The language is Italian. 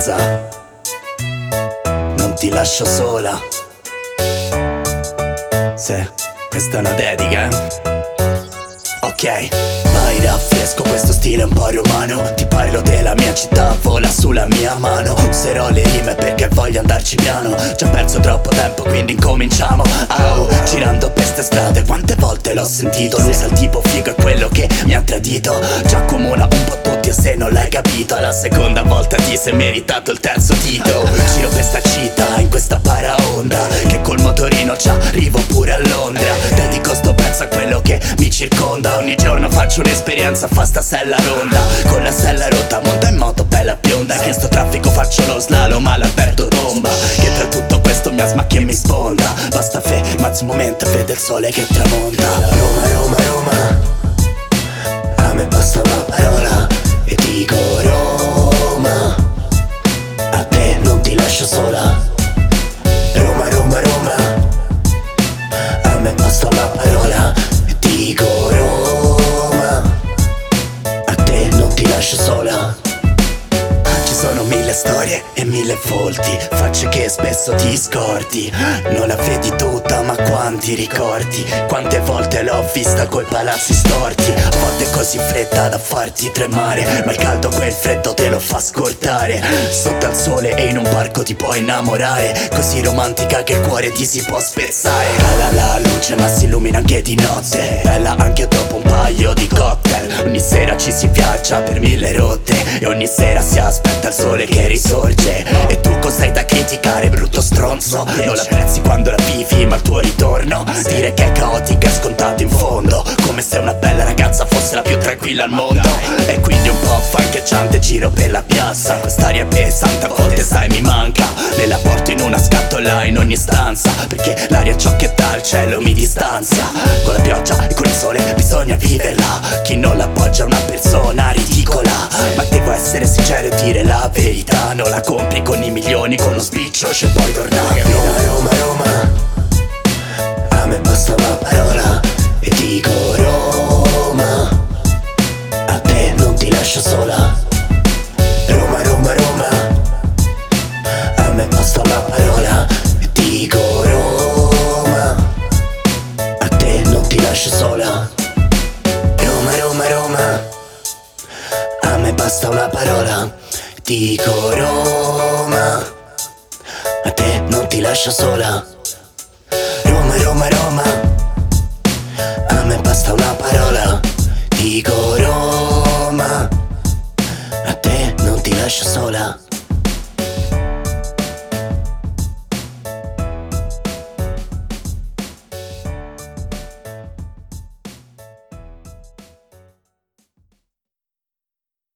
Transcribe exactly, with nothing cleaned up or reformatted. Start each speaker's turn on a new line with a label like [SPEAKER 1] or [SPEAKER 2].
[SPEAKER 1] mezza, non ti lascio sola. Se, questa è una dedica, eh? Ok. Vai raffresco questo stile un po' romano. Ti parlo della mia città, vola sulla mia mano. Userò le rime perché voglio andarci piano. Già perso troppo tempo quindi incominciamo. Au, girando per ste strade quante volte l'ho sentito. Lui sa il tipo figo è quello che mi ha tradito. Già accomuna un po' tutti e se non l'hai capito alla seconda volta ti sei meritato il terzo titolo. Giro per sta città in questa paraonda che col motorino ci arrivo pure a Londra. Dedico sto pezzo a quello che mi circonda. Ogni giorno faccio un'esperienza, fa sta sella ronda. Con la sella rotta monta in moto bella bionda. Che in sto traffico faccio lo slalom all'Alberto Tomba. Che tra tutto questo mi asmacchia e mi sponda. Basta fermarsi un momento e vede il sole che tramonta. Roma, Roma, Roma, a me basta una parola e dico Roma, a te non ti lascio sola. Roma, Roma, Roma, a me basta una parola e dico Roma, a te non ti lascio sola. Ci sono mille storie e mille volti, facce che spesso ti scordi. Non la vedi tutta ma quanti ricordi. Quante volte l'ho vista coi palazzi storti. A volte è così fredda da farti tremare, ma il caldo quel freddo te lo fa scordare. Sotto al sole e in un parco ti puoi innamorare, così romantica che il cuore ti si può spezzare. Cala la luce ma si illumina anche di notte, bella anche dopo un paio di cocktail. Ogni sera ci si viaggia per mille rotte e ogni sera si aspetta il sole che risorge. E tu cos'hai da criticare, brutto stronzo? Non l'apprezzi quando la vivi ma il tuo ritorno dire che è caotica è scontato in fondo, come se una bella ragazza fosse la più tranquilla al mondo. E quindi un po' fancheggiante giro per la piazza. Quest'aria pesante a volte sai mi manca. Me la porto in una scatola in ogni stanza, perché l'aria ciò che dà il cielo mi distanzia. Con la pioggia e con il sole bisogna viverla. Chi non l'appoggia è una persona ridicola. Ma devo essere sincero e dire la verità, non la compri con i milioni, con lo spiccio c'è poi tornare. Roma, Roma, Roma, a me basta una parola e dico Roma, a te non ti lascio sola. Roma, Roma, Roma, a me basta una parola e dico Roma, a te non ti lascio sola. Roma, Roma, Roma, a me basta una parola, dico Roma, a te non ti lascio sola. Roma, Roma, Roma, a me basta una parola, dico Roma, a te non ti lascio sola.